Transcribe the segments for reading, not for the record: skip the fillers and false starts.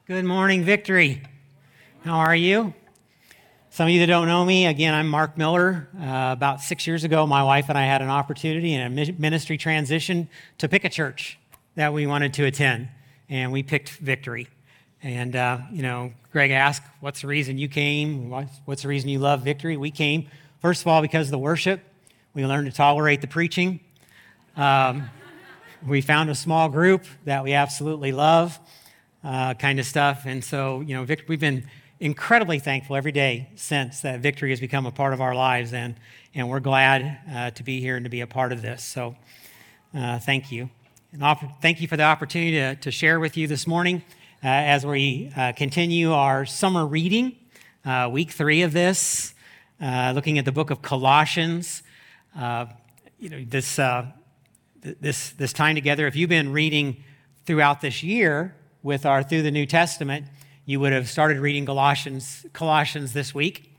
Good morning, Victory. How are you? Some of you that don't know me, again, I'm Mark Miller. About 6 years ago, my wife and I had an opportunity in a ministry transition to pick a church that we wanted to attend, and we picked Victory. And, Greg asked, what's the reason you came? What's the reason you love Victory? We came, first of all, because of the worship. We learned to tolerate the preaching. We found a small group that we absolutely love. Kind of stuff. And so, we've been incredibly thankful every day since that Victory has become a part of our lives, and we're glad to be here and to be a part of this. So thank you. And thank you for the opportunity to share with you this morning as we continue our summer reading, week 3 of this, looking at the book of Colossians. This time together, if you've been reading throughout this year, with our Through the New Testament, you would have started reading Colossians this week,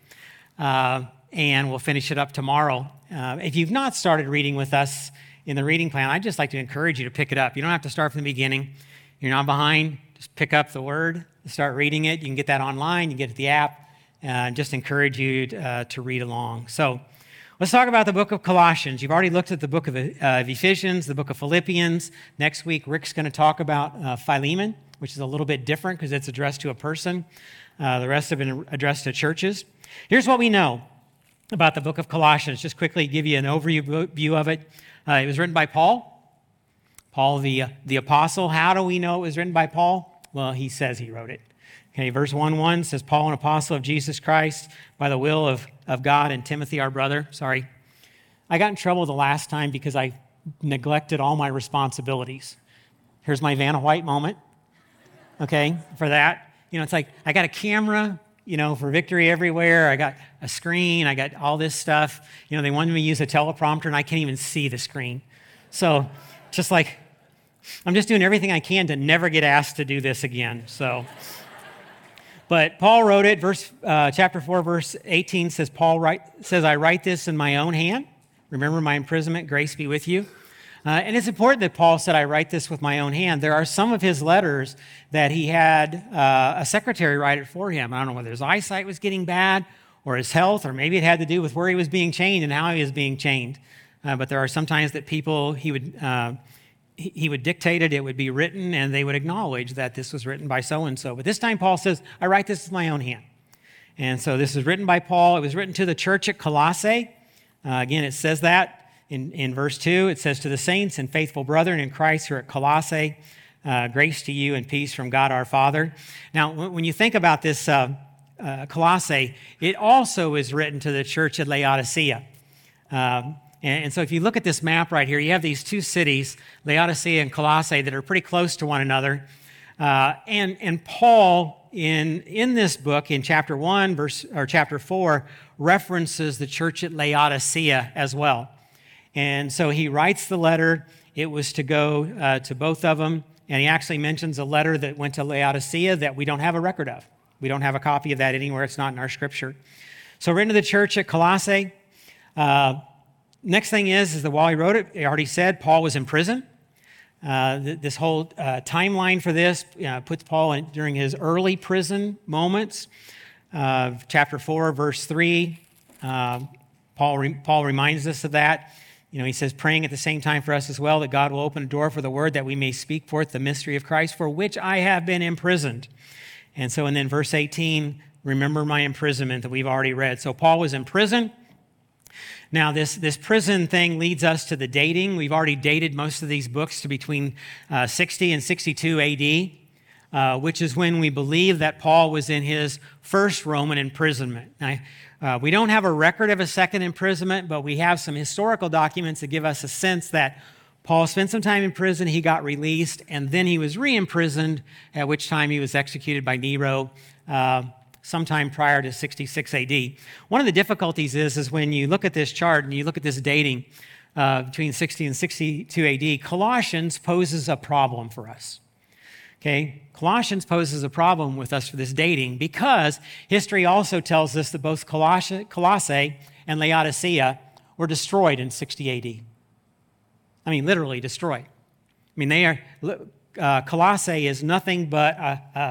and we'll finish it up tomorrow. If you've not started reading with us in the reading plan, I'd just like to encourage you to pick it up. You don't have to start from the beginning. You're not behind. Just pick up the Word, start reading it. You can get that online. You can get it at the app. Just encourage you to read along. So let's talk about the book of Colossians. You've already looked at the book of Ephesians, the book of Philippians. Next week, Rick's going to talk about Philemon, which is a little bit different because it's addressed to a person. The rest have been addressed to churches. Here's what we know about the book of Colossians. Just quickly give you an overview of it. It was written by Paul the apostle. How do we know it was written by Paul? Well, he says he wrote it. Okay, verse 1:1 says, Paul, an apostle of Jesus Christ, by the will of God, and Timothy, our brother. Sorry. I got in trouble the last time because I neglected all my responsibilities. Here's my Vanna White moment. Okay, for that. It's like I got a camera, for Victory everywhere. I got a screen. I got all this stuff. They wanted me to use a teleprompter, and I can't even see the screen. So just like, I'm just doing everything I can to never get asked to do this again. So, but Paul wrote it. Chapter 4, verse 18 says, I write this in my own hand. Remember my imprisonment. Grace be with you. And it's important that Paul said, I write this with my own hand. There are some of his letters that he had a secretary write it for him. I don't know whether his eyesight was getting bad or his health, or maybe it had to do with where he was being chained and how he was being chained. But there are some times that people, he would dictate it, it would be written, and they would acknowledge that this was written by so-and-so. But this time Paul says, I write this with my own hand. And so this is written by Paul. It was written to the church at Colossae. Again, it says that. In verse 2, it says, to the saints and faithful brethren in Christ who are at Colossae, grace to you and peace from God our Father. Now, when you think about this Colossae, it also is written to the church at Laodicea. And so if you look at this map right here, you have these two cities, Laodicea and Colossae, that are pretty close to one another. And Paul, in this book, in chapter 1, chapter 4, references the church at Laodicea as well. And so he writes the letter. It was to go to both of them. And he actually mentions a letter that went to Laodicea that we don't have a record of. We don't have a copy of that anywhere. It's not in our scripture. So written to the church at Colossae. Next thing is that while he wrote it, he already said Paul was in prison. This whole timeline for this puts Paul during his early prison moments. Chapter 4, verse 3, Paul reminds us of that. He says, praying at the same time for us as well, that God will open a door for the word that we may speak forth the mystery of Christ, for which I have been imprisoned. And then verse 18, remember my imprisonment that we've already read. So Paul was in prison. Now, this prison thing leads us to the dating. We've already dated most of these books to between 60 and 62 AD, which is when we believe that Paul was in his first Roman imprisonment. Now, we don't have a record of a second imprisonment, but we have some historical documents that give us a sense that Paul spent some time in prison, he got released, and then he was re-imprisoned, at which time he was executed by Nero sometime prior to 66 AD. One of the difficulties is when you look at this chart and you look at this dating between 60 and 62 AD, Colossians poses a problem for us. Okay, Colossians poses a problem with us for this dating because history also tells us that both Colossae and Laodicea were destroyed in 60 AD. I mean, literally destroyed. I mean, Colossae is nothing but a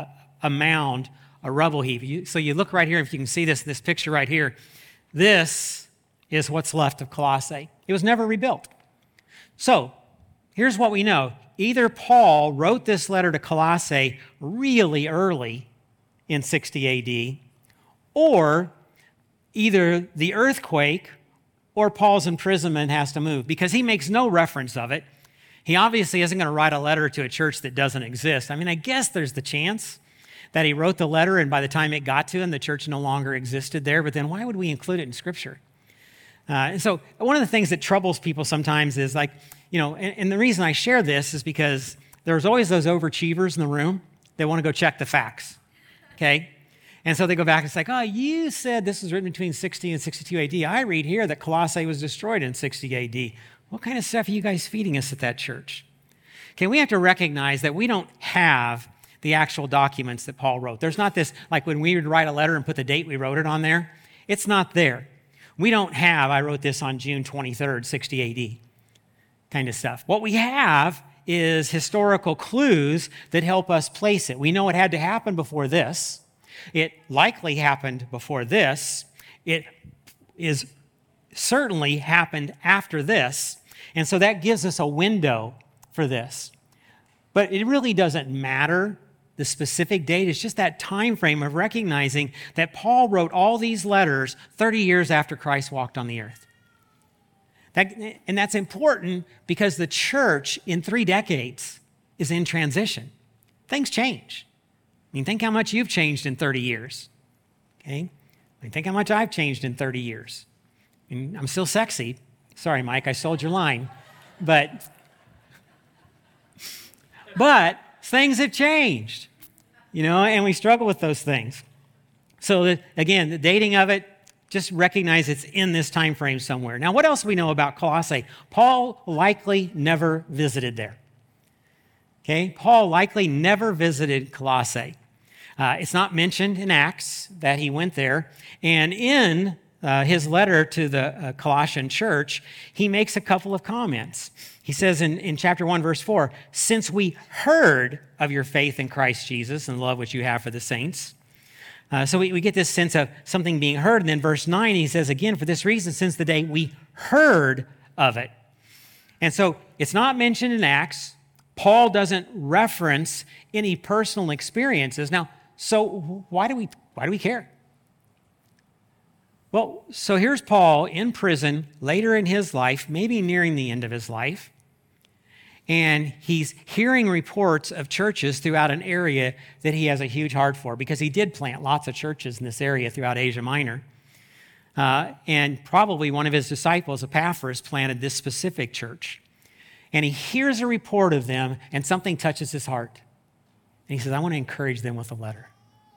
a mound, a rubble heap. So you look right here, if you can see this picture right here, this is what's left of Colossae. It was never rebuilt. So here's what we know. Either Paul wrote this letter to Colossae really early in 60 AD, or either the earthquake or Paul's imprisonment has to move, because he makes no reference of it. He obviously isn't going to write a letter to a church that doesn't exist. I mean, I guess there's the chance that he wrote the letter and by the time it got to him, the church no longer existed there, but then why would we include it in Scripture? And so one of the things that troubles people sometimes is like, and the reason I share this is because there's always those overachievers in the room that want to go check the facts, okay? And so they go back and it's like, oh, you said this was written between 60 and 62 AD. I read here that Colossae was destroyed in 60 AD. What kind of stuff are you guys feeding us at that church? Okay, we have to recognize that we don't have the actual documents that Paul wrote. There's not this, like when we would write a letter and put the date we wrote it on there. It's not there. We don't have, I wrote this on June 23rd, 60 AD kind of stuff. What we have is historical clues that help us place it. We know it had to happen before this. It likely happened before this. It is certainly happened after this. And so that gives us a window for this. But it really doesn't matter the specific date. It's just that time frame of recognizing that Paul wrote all these letters 30 years after Christ walked on the earth. And that's important because the church in 3 decades is in transition. Things change. I mean, think how much you've changed in 30 years. Okay? I mean, think how much I've changed in 30 years. I mean, I'm still sexy. Sorry, Mike, I sold your line. But things have changed, and we struggle with those things. So again, the dating of it, just recognize it's in this time frame somewhere. Now, what else do we know about Colossae? Paul likely never visited there. Okay, Paul likely never visited Colossae. It's not mentioned in Acts that he went there. And in his letter to the Colossian church, he makes a couple of comments. He says in chapter 1, verse 4, since we heard of your faith in Christ Jesus and the love which you have for the saints. So we get this sense of something being heard. And then verse 9, he says again, for this reason, since the day we heard of it. And so it's not mentioned in Acts. Paul doesn't reference any personal experiences. Now, so why do we care? Well, so here's Paul in prison later in his life, maybe nearing the end of his life, and he's hearing reports of churches throughout an area that he has a huge heart for, because he did plant lots of churches in this area throughout Asia Minor. And probably one of his disciples, Epaphras, planted this specific church. And he hears a report of them, and something touches his heart. And he says, I want to encourage them with a letter.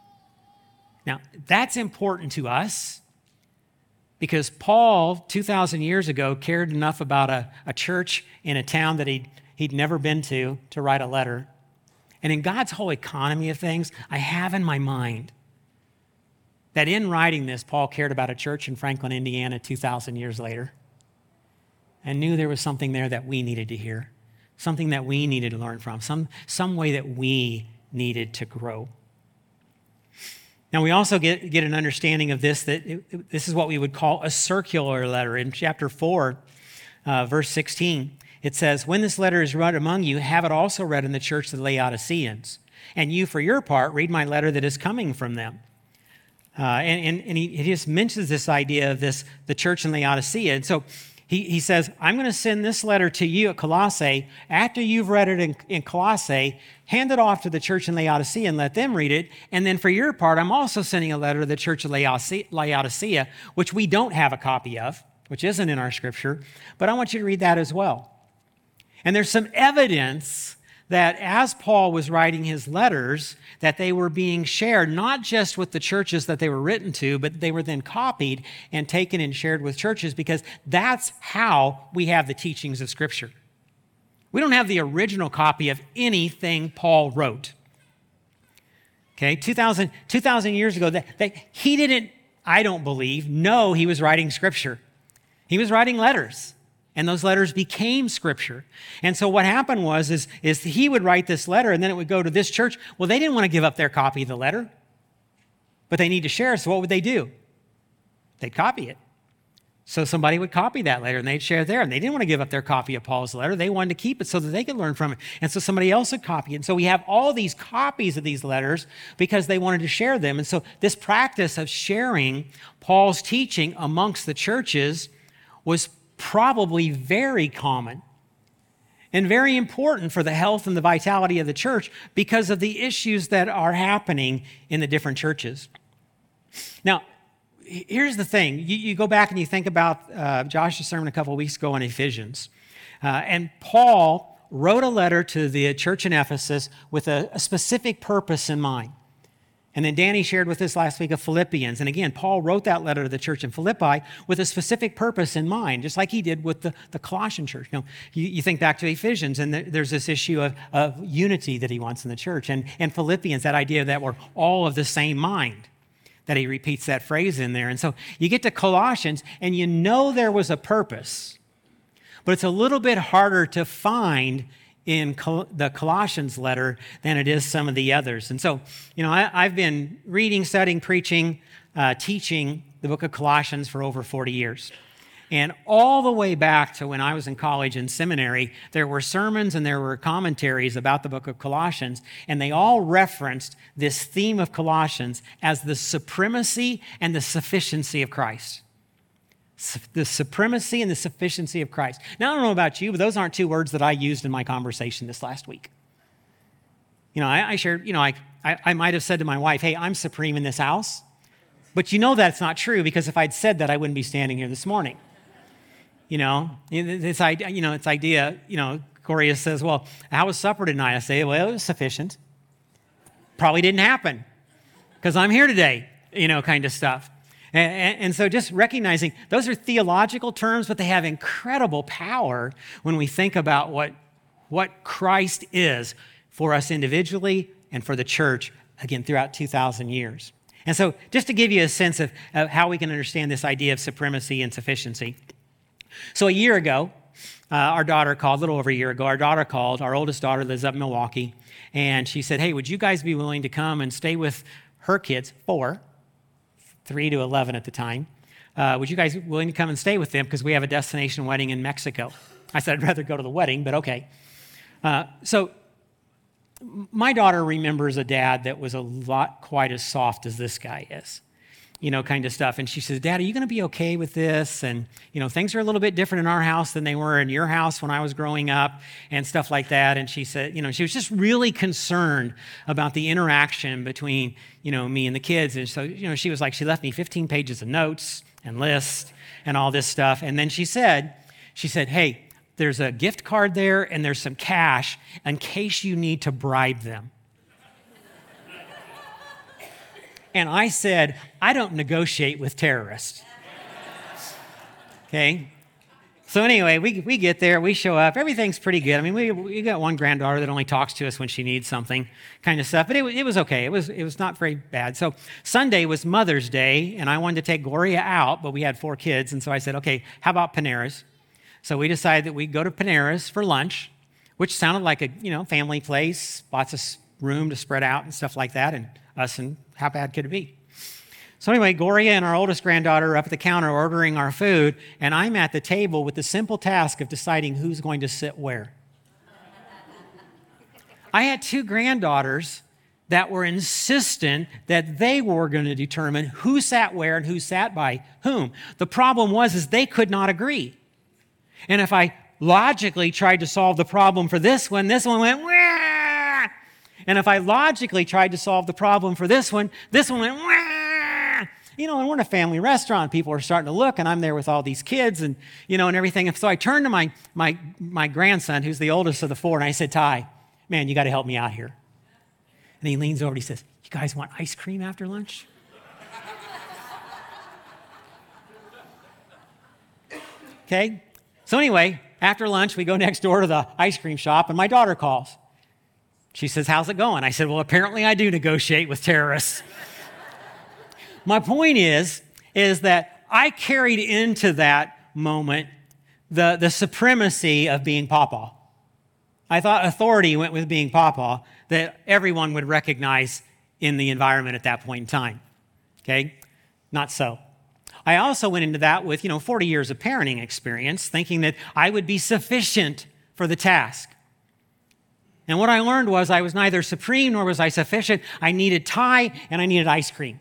Now, that's important to us, because Paul, 2,000 years ago, cared enough about a church in a town that he'd never been to write a letter. And in God's whole economy of things, I have in my mind that in writing this, Paul cared about a church in Franklin, Indiana, 2,000 years later, and knew there was something there that we needed to hear, something that we needed to learn from, some way that we needed to grow. Now, we also get an understanding of this, that this is what we would call a circular letter. In chapter 4, verse 16, it says, when this letter is read among you, have it also read in the church of the Laodiceans. And you, for your part, read my letter that is coming from them. And he just mentions this idea of the church in Laodicea. And so he says, I'm going to send this letter to you at Colossae. After you've read it in Colossae, hand it off to the church in Laodicea and let them read it. And then for your part, I'm also sending a letter to the church of Laodicea, which we don't have a copy of, which isn't in our scripture. But I want you to read that as well. And there's some evidence that as Paul was writing his letters, that they were being shared not just with the churches that they were written to, but they were then copied and taken and shared with churches, because that's how we have the teachings of Scripture. We don't have the original copy of anything Paul wrote. Okay, 2,000 years ago, he didn't, I don't believe, know he was writing Scripture. He was writing letters. And those letters became Scripture. And so what happened is he would write this letter, and then it would go to this church. Well, they didn't want to give up their copy of the letter, but they need to share it, so what would they do? They'd copy it. So somebody would copy that letter, and they'd share there. And they didn't want to give up their copy of Paul's letter. They wanted to keep it so that they could learn from it. And so somebody else would copy it. And so we have all these copies of these letters because they wanted to share them. And so this practice of sharing Paul's teaching amongst the churches was probably very common and very important for the health and the vitality of the church because of the issues that are happening in the different churches. Now, here's the thing. You go back and you think about Josh's sermon a couple of weeks ago on Ephesians. And Paul wrote a letter to the church in Ephesus with a specific purpose in mind. And then Danny shared with us last week of Philippians. And again, Paul wrote that letter to the church in Philippi with a specific purpose in mind, just like he did with the Colossian church. You think back to Ephesians, and there's this issue of unity that he wants in the church. And Philippians, that idea that we're all of the same mind, that he repeats that phrase in there. And so you get to Colossians, and you know there was a purpose, but it's a little bit harder to find in the Colossians letter than it is some of the others. And so, I've been reading, studying, preaching, teaching the book of Colossians for over 40 years. And all the way back to when I was in college and seminary, there were sermons and there were commentaries about the book of Colossians, and they all referenced this theme of Colossians as the supremacy and the sufficiency of Christ. The supremacy and the sufficiency of Christ. Now, I don't know about you, but those aren't two words that I used in my conversation this last week. I shared, I might have said to my wife, hey, I'm supreme in this house. But that's not true, because if I'd said that, I wouldn't be standing here this morning. This idea, Gloria says, well, how was supper tonight? I say, well, it was sufficient. Probably didn't happen because I'm here today, kind of stuff. And so just recognizing those are theological terms, but they have incredible power when we think about what Christ is for us individually and for the church, again, throughout 2,000 years. And so just to give you a sense of how we can understand this idea of supremacy and sufficiency. So a year ago, our daughter called, a little over a year ago, our oldest daughter lives up in Milwaukee, and she said, hey, would you guys be willing to come and stay with her kids, 3 to 11 at the time. Would you guys willing to come and stay with them because we have a destination wedding in Mexico? I said I'd rather go to the wedding, but okay. So my daughter remembers a dad that was a lot quite as soft as this guy is, kind of stuff. And she says, Dad, are you going to be okay with this? And, things are a little bit different in our house than they were in your house when I was growing up and stuff like that. And she said, she was just really concerned about the interaction between, me and the kids. And so, she was like, she left me 15 pages of notes and lists and all this stuff. And then she said, hey, there's a gift card there and there's some cash in case you need to bribe them. And I said, I don't negotiate with terrorists. Okay? So anyway, we get there, we show up, everything's pretty good. I mean, we got one granddaughter that only talks to us when she needs something, kind of stuff. But it was okay. It was not very bad. So Sunday was Mother's Day, and I wanted to take Gloria out, but we had 4 kids. And so I said, okay, how about Panera's? So we decided that we'd go to Panera's for lunch, which sounded like a family place, lots of room to spread out and stuff like that, and how bad could it be? So anyway, Gloria and our oldest granddaughter are up at the counter ordering our food, and I'm at the table with the simple task of deciding who's going to sit where. I had 2 granddaughters that were insistent that they were going to determine who sat where and who sat by whom. The problem was they could not agree. And if I logically tried to solve the problem for this one went, wah! And if I logically tried to solve the problem for this one went, wah! And we're in a family restaurant. People are starting to look, and I'm there with all these kids and, and everything. And so I turned to my grandson, who's the oldest of the 4, and I said, Ty, man, you got to help me out here. And he leans over and he says, you guys want ice cream after lunch? Okay. So anyway, after lunch, we go next door to the ice cream shop, and my daughter calls. She says, how's it going? I said, well, apparently I do negotiate with terrorists. My point is that I carried into that moment the supremacy of being Papa. I thought authority went with being Papa, that everyone would recognize in the environment at that point in time. Okay? Not so. I also went into that with, 40 years of parenting experience, thinking that I would be sufficient for the task. And what I learned was I was neither supreme nor was I sufficient. I needed Thai and I needed ice cream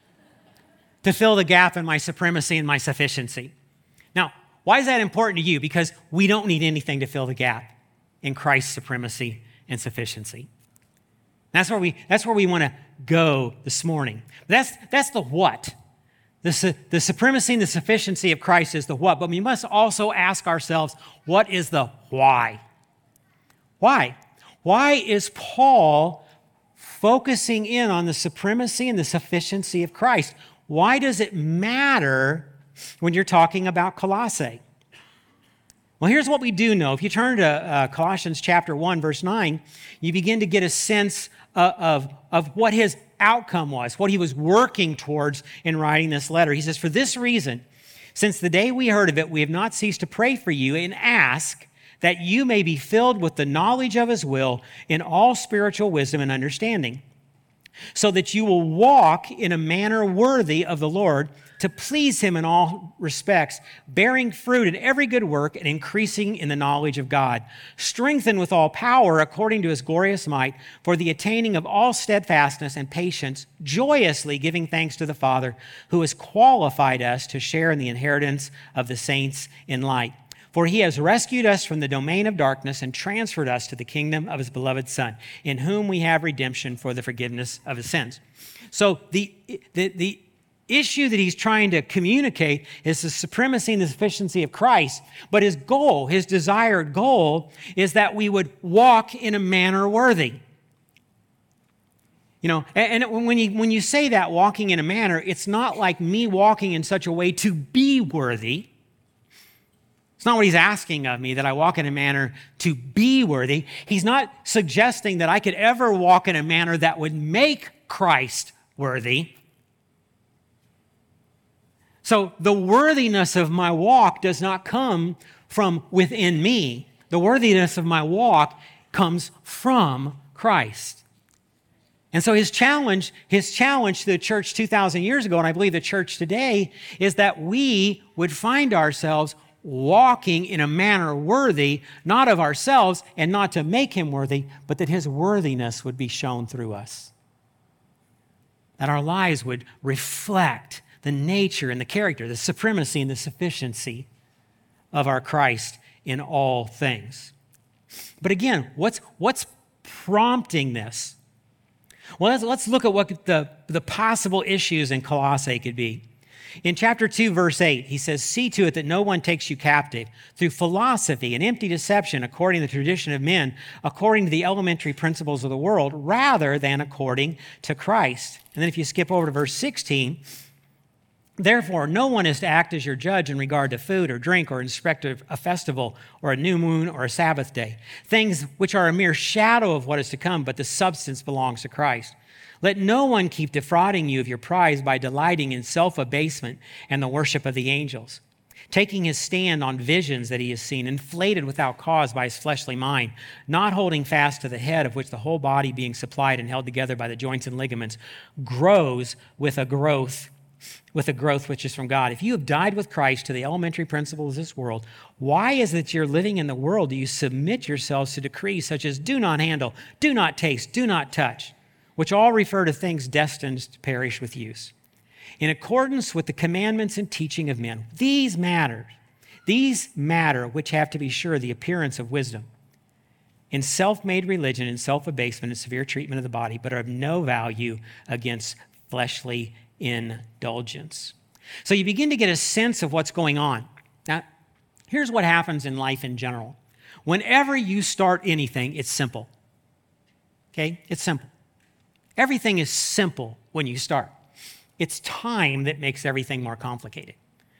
to fill the gap in my supremacy and my sufficiency. Now, why is that important to you? Because we don't need anything to fill the gap in Christ's supremacy and sufficiency. That's where we want to go this morning. That's the what. The supremacy and the sufficiency of Christ is the what, but we must also ask ourselves, what is the why? Why? Why is Paul focusing in on the supremacy and the sufficiency of Christ? Why does it matter when you're talking about Colossae? Well, here's what we do know. If you turn to Colossians chapter 1, verse 9, you begin to get a sense of what his outcome was, what he was working towards in writing this letter. He says, "For this reason, since the day we heard of it, we have not ceased to pray for you and ask that you may be filled with the knowledge of his will in all spiritual wisdom and understanding, so that you will walk in a manner worthy of the Lord, to please him in all respects, bearing fruit in every good work and increasing in the knowledge of God, strengthened with all power according to his glorious might, for the attaining of all steadfastness and patience, joyously giving thanks to the Father, who has qualified us to share in the inheritance of the saints in light. For he has rescued us from the domain of darkness and transferred us to the kingdom of his beloved Son, in whom we have redemption for the forgiveness of his sins." So the issue that he's trying to communicate is the supremacy and the sufficiency of Christ, but his goal, his desired goal, is that we would walk in a manner worthy. And when you say that, walking in a manner, it's not like me walking in such a way to be worthy. It's not what he's asking of me, that I walk in a manner to be worthy. He's not suggesting that I could ever walk in a manner that would make Christ worthy. So the worthiness of my walk does not come from within me. The worthiness of my walk comes from Christ. And so his challenge to the church 2,000 years ago, and I believe the church today, is that we would find ourselves walking in a manner worthy, not of ourselves and not to make him worthy, but that his worthiness would be shown through us. That our lives would reflect the nature and the character, the supremacy and the sufficiency of our Christ in all things. But again, what's prompting this? Well, let's look at what the possible issues in Colossae could be. In chapter 2, verse 8, he says, "See to it that no one takes you captive through philosophy and empty deception according to the tradition of men, according to the elementary principles of the world, rather than according to Christ." And then if you skip over to verse 16, "Therefore, no one is to act as your judge in regard to food or drink or in respect of a festival or a new moon or a Sabbath day, things which are a mere shadow of what is to come, but the substance belongs to Christ. Let no one keep defrauding you of your prize by delighting in self-abasement and the worship of the angels, taking his stand on visions that he has seen, inflated without cause by his fleshly mind, not holding fast to the head, of which the whole body, being supplied and held together by the joints and ligaments, grows with a growth which is from God. If you have died with Christ to the elementary principles of this world, why is it that you're living in the world? Do you submit yourselves to decrees such as do not handle, do not taste, do not touch, which all refer to things destined to perish with use, in accordance with the commandments and teaching of men? These matter, which have to be sure the appearance of wisdom, in self-made religion and self-abasement and severe treatment of the body, but are of no value against fleshly indulgence." So you begin to get a sense of what's going on. Now, here's what happens in life in general. Whenever you start anything, it's simple. Okay? It's simple. Everything is simple when you start. It's time that makes everything more complicated.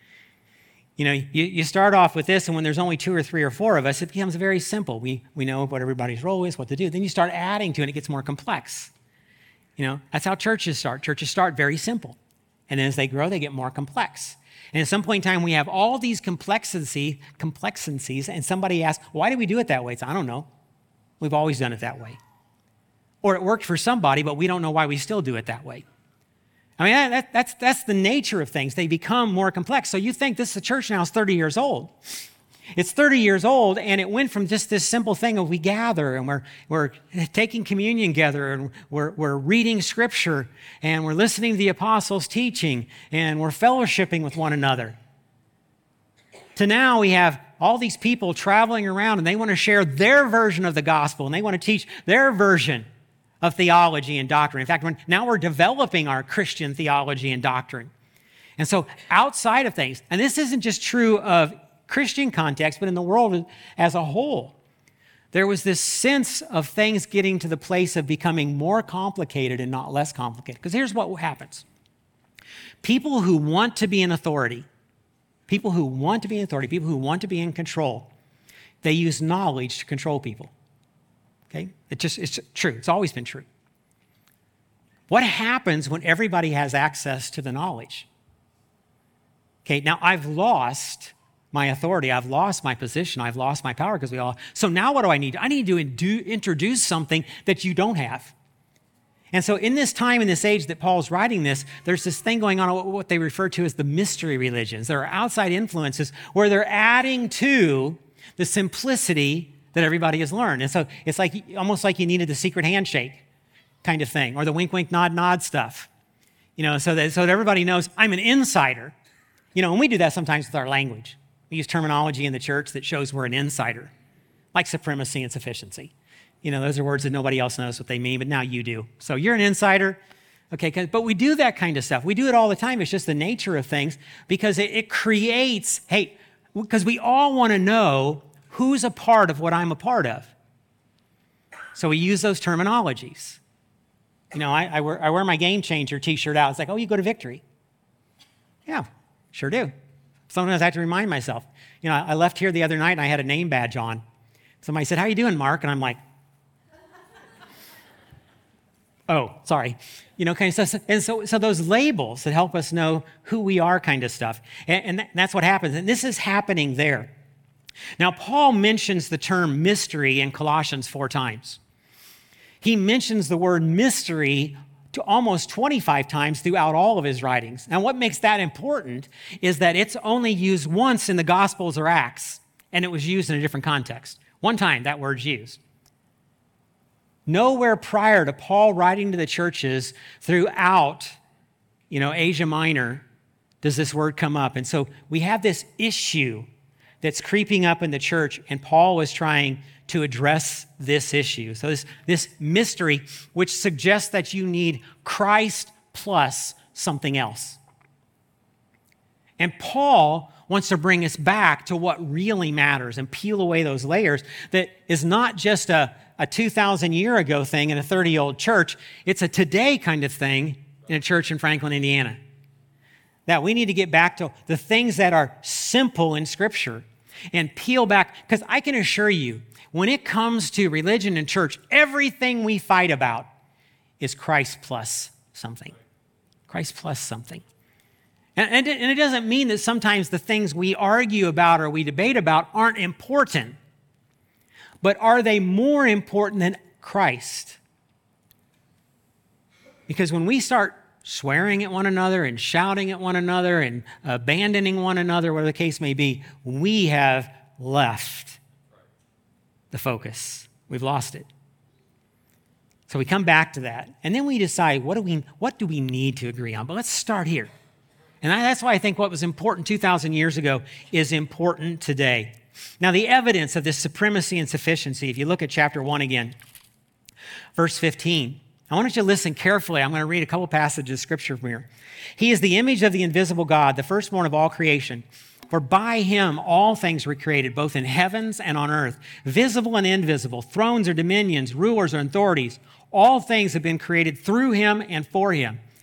You start off with this, and when there's only 2 or 3 or 4 of us, it becomes very simple. We know what everybody's role is, what to do. Then you start adding to it, and it gets more complex. That's how churches start. Churches start very simple. And then as they grow, they get more complex. And at some point in time, we have all these complexities, and somebody asks, why do we do it that way? It's, I don't know. We've always done it that way. Or it worked for somebody, but we don't know why we still do it that way. I mean, that's the nature of things. They become more complex. So you think this church now is 30 years old. It's 30 years old, and it went from just this simple thing of we gather, and we're taking communion together, and we're reading Scripture, and we're listening to the apostles' teaching, and we're fellowshipping with one another. To now we have all these people traveling around, and they want to share their version of the gospel, and they want to teach their version of theology and doctrine. In fact, now we're developing our Christian theology and doctrine. And so outside of things, and this isn't just true of Christian context, but in the world as a whole, there was this sense of things getting to the place of becoming more complicated and not less complicated. Because here's what happens. People who want to be in authority, people who want to be in control, they use knowledge to control people. Okay? It's true. It's always been true. What happens when everybody has access to the knowledge? Okay, now I've lost my authority. I've lost my position. I've lost my power because we all. So now what do I need? I need to introduce something that you don't have. And so in this time, in this age that Paul's writing this, there's this thing going on, what they refer to as the mystery religions. There are outside influences where they're adding to the simplicity that everybody has learned. And so it's like almost like you needed the secret handshake kind of thing, or the wink, wink, nod, nod stuff. So that everybody knows I'm an insider. And we do that sometimes with our language. We use terminology in the church that shows we're an insider, like supremacy and sufficiency. Those are words that nobody else knows what they mean, but now you do. So you're an insider. Okay, but we do that kind of stuff. We do it all the time. It's just the nature of things because it creates, because we all want to know who's a part of what I'm a part of. So we use those terminologies. I wear my Game Changer t-shirt out. It's like, oh, you go to Victory. Yeah, sure do. Sometimes I have to remind myself. I left here the other night and I had a name badge on. Somebody said, how you doing, Mark? And I'm like, oh, sorry. Kind of stuff. And so those labels that help us know who we are kind of stuff. And that's what happens. And this is happening there. Now, Paul mentions the term mystery in Colossians 4 times. He mentions the word mystery to almost 25 times throughout all of his writings. And what makes that important is that it's only used once in the Gospels or Acts, and it was used in a different context. One time that word's used. Nowhere prior to Paul writing to the churches throughout, Asia Minor does this word come up. And so we have this issue that's creeping up in the church, and Paul was trying to address this issue. So this mystery, which suggests that you need Christ plus something else. And Paul wants to bring us back to what really matters and peel away those layers that is not just a 2,000 year ago thing in a 30-year-old church. It's a today kind of thing in a church in Franklin, Indiana. That we need to get back to the things that are simple in Scripture and peel back. Because I can assure you, when it comes to religion and church, everything we fight about is Christ plus something. Christ plus something. And it doesn't mean that sometimes the things we argue about or we debate about aren't important. But are they more important than Christ? Because when we start swearing at one another and shouting at one another and abandoning one another, whatever the case may be, we have left the focus. We've lost it. So we come back to that, and then we decide, what do we need to agree on? But let's start here. And that's why I think what was important 2,000 years ago is important today. Now, the evidence of this supremacy and sufficiency, if you look at chapter 1 again, verse 15, I want you to listen carefully. I'm going to read a couple passages of Scripture from here. He is the image of the invisible God, the firstborn of all creation. For by him all things were created, both in heavens and on earth, visible and invisible, thrones or dominions, rulers or authorities. All things have been created through him and for him.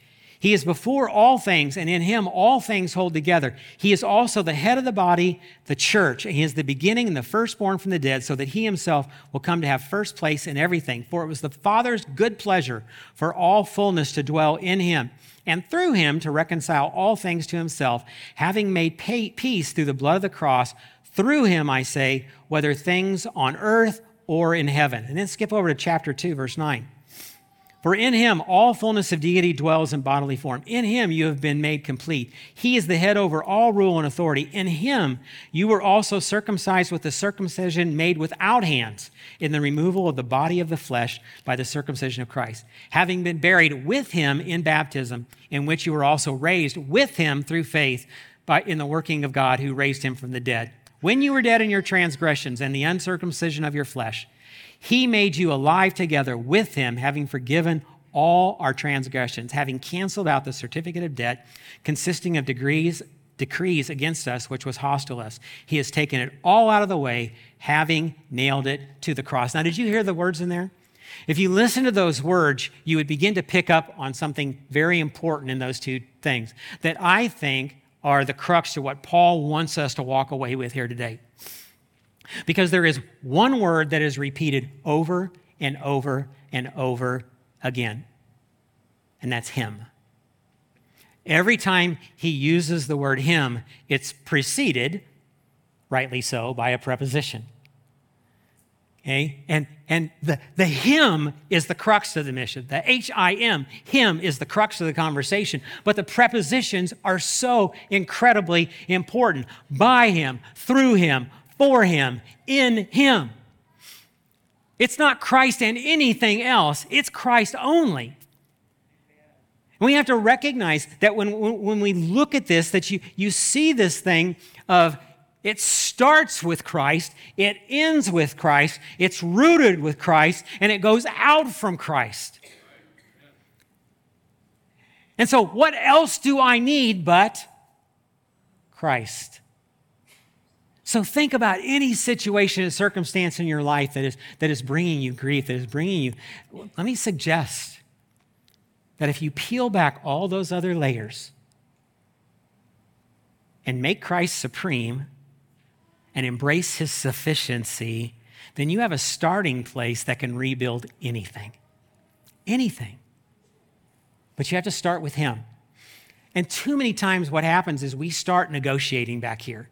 He is before all things, and in him all things hold together. He is also the head of the body, the church, and he is the beginning and the firstborn from the dead, so that he himself will come to have first place in everything. For it was the Father's good pleasure for all fullness to dwell in him, and through him to reconcile all things to himself, having made peace through the blood of the cross. Through him, I say, whether things on earth or in heaven. And then skip over to chapter 2, verse 9. For in him all fullness of deity dwells in bodily form. In him you have been made complete. He is the head over all rule and authority. In him you were also circumcised with the circumcision made without hands, in the removal of the body of the flesh by the circumcision of Christ, having been buried with him in baptism, in which you were also raised with him through faith in the working of God who raised him from the dead. When you were dead in your transgressions and the uncircumcision of your flesh, he made you alive together with him, having forgiven all our transgressions, having canceled out the certificate of debt consisting of decrees against us, which was hostile us. He has taken it all out of the way, having nailed it to the cross. Now, did you hear the words in there? If you listen to those words, you would begin to pick up on something very important in those two things that I think are the crux to what Paul wants us to walk away with here today. Because there is one word that is repeated over and over and over again, and that's him. Every time he uses the word him, it's preceded, rightly so, by a preposition. Okay? And the him is the crux of the mission. The H-I-M, him, is the crux of the conversation. But the prepositions are so incredibly important. By him, through him, for him, in him. It's not Christ and anything else. It's Christ only. And we have to recognize that when we look at this, that you see this thing of it starts with Christ, it ends with Christ, it's rooted with Christ, and it goes out from Christ. And so what else do I need but Christ? So think about any situation and circumstance in your life that is bringing you grief, that is bringing you. Let me suggest that if you peel back all those other layers and make Christ supreme and embrace his sufficiency, then you have a starting place that can rebuild anything. Anything. But you have to start with him. And too many times what happens is we start negotiating back here.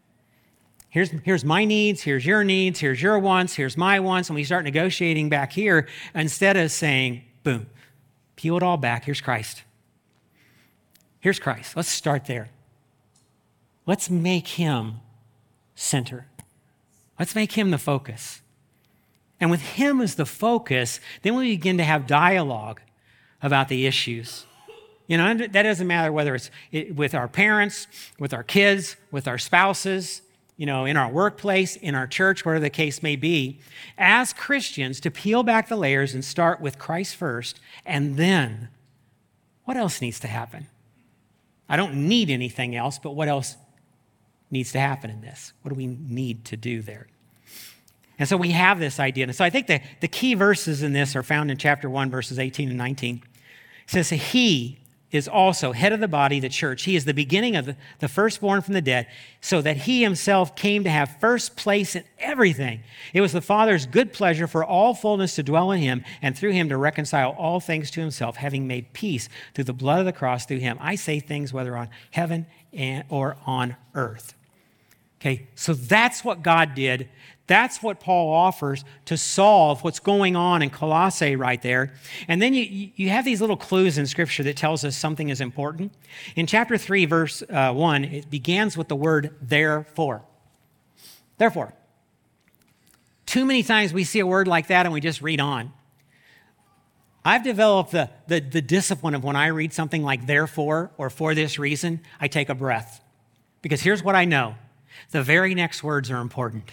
Here's my needs, here's your needs, here's your wants, here's my wants, and we start negotiating back here instead of saying, boom, peel it all back, here's Christ. Here's Christ. Let's start there. Let's make him center. Let's make him the focus. And with him as the focus, then we begin to have dialogue about the issues. You know, that doesn't matter whether it's with our parents, with our kids, with our spouses, you know, in our workplace, in our church, whatever the case may be. As Christians, to peel back the layers and start with Christ first, and then what else needs to happen? I don't need anything else, but what else needs to happen in this? What do we need to do there? And so we have this idea. And so I think the key verses in this are found in chapter 1, verses 18 and 19. It says, he is also head of the body, the church. He is the beginning of the firstborn from the dead, so that he himself came to have first place in everything. It was the Father's good pleasure for all fullness to dwell in him, and through him to reconcile all things to himself, having made peace through the blood of the cross through him. I say things whether on heaven or on earth. Okay, so that's what God did. That's what Paul offers to solve what's going on in Colossae right there. And then you have these little clues in Scripture that tells us something is important. In chapter 3, verse 1, it begins with the word therefore. Therefore. Too many times we see a word like that and we just read on. I've developed the discipline of when I read something like therefore or for this reason, I take a breath. Because here's what I know. The very next words are important.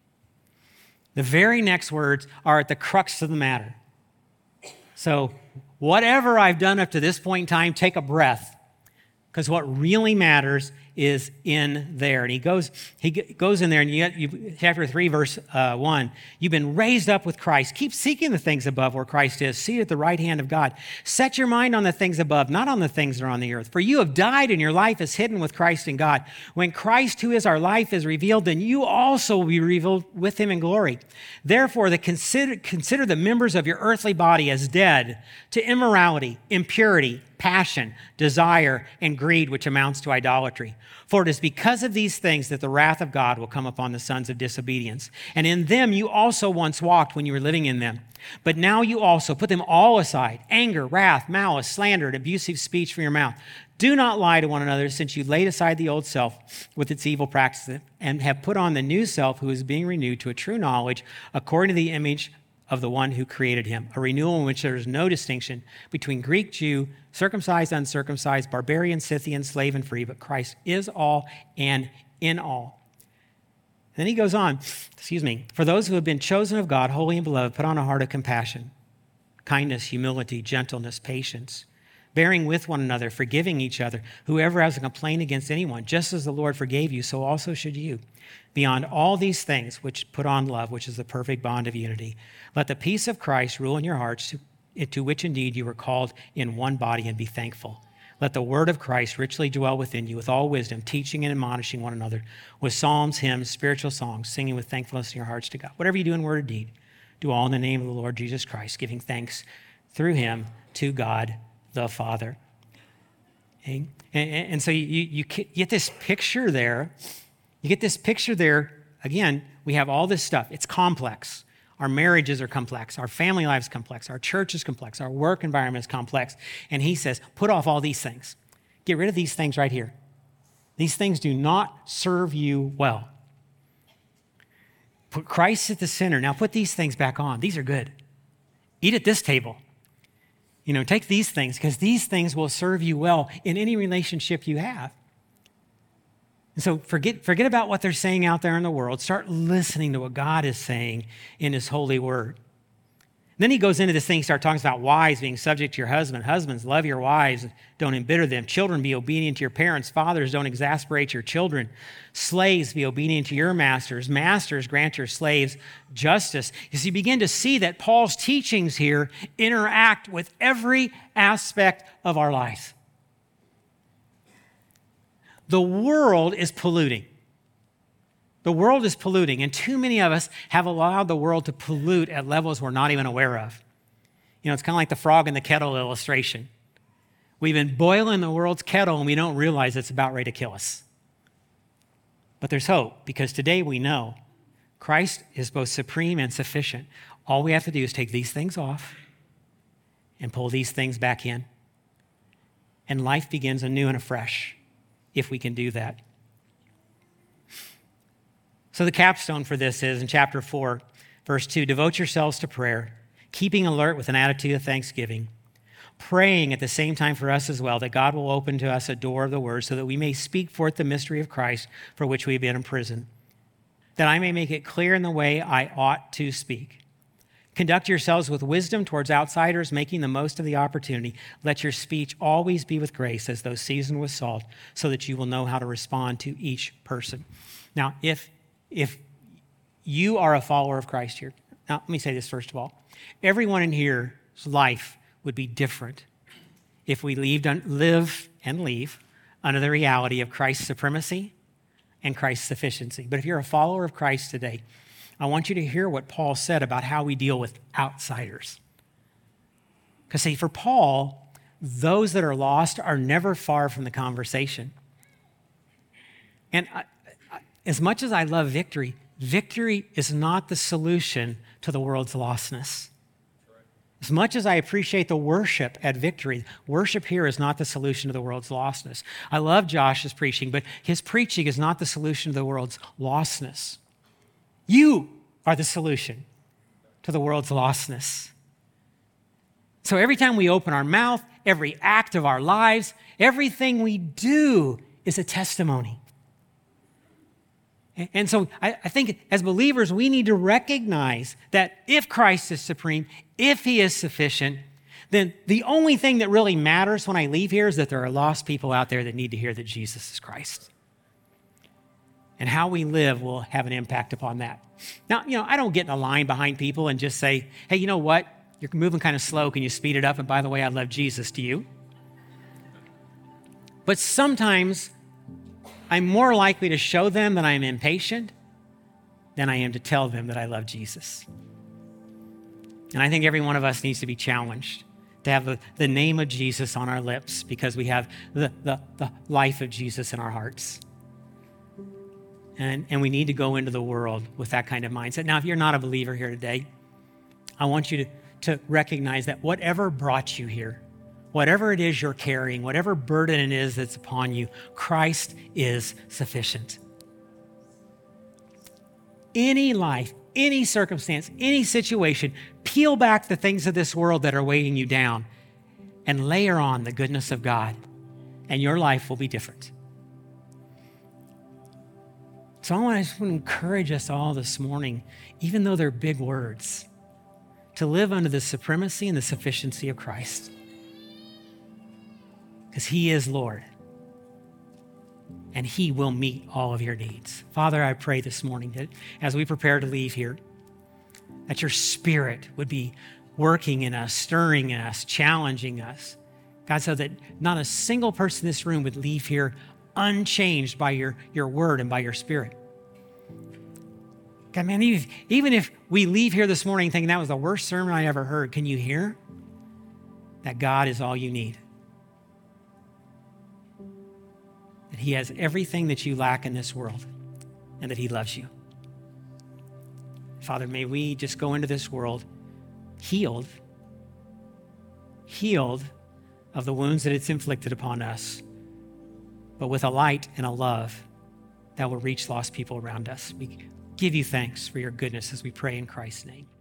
The very next words are at the crux of the matter. So whatever I've done up to this point in time, take a breath, because what really matters is in there. And he goes in there, and you chapter 3, verse 1, you've been raised up with Christ. Keep seeking the things above where Christ is, seated at the right hand of God. Set your mind on the things above, not on the things that are on the earth. For you have died, and your life is hidden with Christ in God. When Christ, who is our life, is revealed, then you also will be revealed with him in glory. Therefore, consider the members of your earthly body as dead to immorality, impurity, passion, desire, and greed, which amounts to idolatry. For it is because of these things that the wrath of God will come upon the sons of disobedience. And in them you also once walked when you were living in them. But now you also put them all aside: anger, wrath, malice, slander, and abusive speech from your mouth. Do not lie to one another, since you laid aside the old self with its evil practices and have put on the new self, who is being renewed to a true knowledge according to the image of the one who created him, a renewal in which there is no distinction between Greek, Jew, circumcised, uncircumcised, barbarian, Scythian, slave, and free, but Christ is all and in all. And then he goes on, for those who have been chosen of God, holy and beloved, put on a heart of compassion, kindness, humility, gentleness, patience, bearing with one another, forgiving each other. Whoever has a complaint against anyone, just as the Lord forgave you, so also should you. Beyond all these things, which put on love, which is the perfect bond of unity. Let the peace of Christ rule in your hearts, to which indeed you were called in one body, and be thankful. Let the word of Christ richly dwell within you with all wisdom, teaching and admonishing one another with psalms, hymns, spiritual songs, singing with thankfulness in your hearts to God. Whatever you do in word or deed, do all in the name of the Lord Jesus Christ, giving thanks through him to God the Father. Okay? And so you get this picture there. You get this picture there. Again, we have all this stuff. It's complex. Our marriages are complex. Our family life is complex. Our church is complex. Our work environment is complex. And he says, put off all these things. Get rid of these things right here. These things do not serve you well. Put Christ at the center. Now put these things back on. These are good. Eat at this table. Take these things, because these things will serve you well in any relationship you have. And so forget about what they're saying out there in the world. Start listening to what God is saying in his holy word. Then he goes into this thing, start talking about wives being subject to your husband. Husbands, love your wives, don't embitter them. Children, be obedient to your parents. Fathers, don't exasperate your children. Slaves, be obedient to your masters. Masters, grant your slaves justice. As you begin to see that Paul's teachings here interact with every aspect of our life. The world is polluting. The world is polluting, and too many of us have allowed the world to pollute at levels we're not even aware of. It's kind of like the frog in the kettle illustration. We've been boiling the world's kettle, and we don't realize it's about ready to kill us. But there's hope, because today we know Christ is both supreme and sufficient. All we have to do is take these things off and pull these things back in. And life begins anew and afresh if we can do that. So the capstone for this is in chapter 4, verse 2, devote yourselves to prayer, keeping alert with an attitude of thanksgiving, praying at the same time for us as well, that God will open to us a door of the word so that we may speak forth the mystery of Christ for which we have been imprisoned, that I may make it clear in the way I ought to speak. Conduct yourselves with wisdom towards outsiders, making the most of the opportunity. Let your speech always be with grace, as though seasoned with salt, so that you will know how to respond to each person. Now, if you are a follower of Christ here, now let me say this first of all. Everyone in here's life would be different if we live under the reality of Christ's supremacy and Christ's sufficiency. But if you're a follower of Christ today, I want you to hear what Paul said about how we deal with outsiders. Because see, for Paul, those that are lost are never far from the conversation. And as much as I love victory, victory is not the solution to the world's lostness. As much as I appreciate the worship at Victory, worship here is not the solution to the world's lostness. I love Josh's preaching, but his preaching is not the solution to the world's lostness. You are the solution to the world's lostness. So every time we open our mouth, every act of our lives, everything we do is a testimony. And so I think as believers, we need to recognize that if Christ is supreme, if he is sufficient, then the only thing that really matters when I leave here is that there are lost people out there that need to hear that Jesus is Christ. And how we live will have an impact upon that. Now, I don't get in a line behind people and just say, hey, you know what? You're moving kind of slow. Can you speed it up? And by the way, I love Jesus. Do you? But sometimes I'm more likely to show them that I'm impatient than I am to tell them that I love Jesus. And I think every one of us needs to be challenged to have the name of Jesus on our lips because we have the life of Jesus in our hearts. And we need to go into the world with that kind of mindset. Now, if you're not a believer here today, I want you to recognize that whatever brought you here, whatever it is you're carrying, whatever burden it is that's upon you, Christ is sufficient. Any life, any circumstance, any situation, peel back the things of this world that are weighing you down and layer on the goodness of God, and your life will be different. So I just want to encourage us all this morning, even though they're big words, to live under the supremacy and the sufficiency of Christ. Because he is Lord. And he will meet all of your needs. Father, I pray this morning that as we prepare to leave here, that your Spirit would be working in us, stirring in us, challenging us. God, so that not a single person in this room would leave here unchanged by your word and by your Spirit. God, man, even if we leave here this morning thinking that was the worst sermon I ever heard, can you hear that God is all you need? That he has everything that you lack in this world and that he loves you. Father, may we just go into this world healed of the wounds that it's inflicted upon us, but with a light and a love that will reach lost people around us. We give you thanks for your goodness as we pray in Christ's name.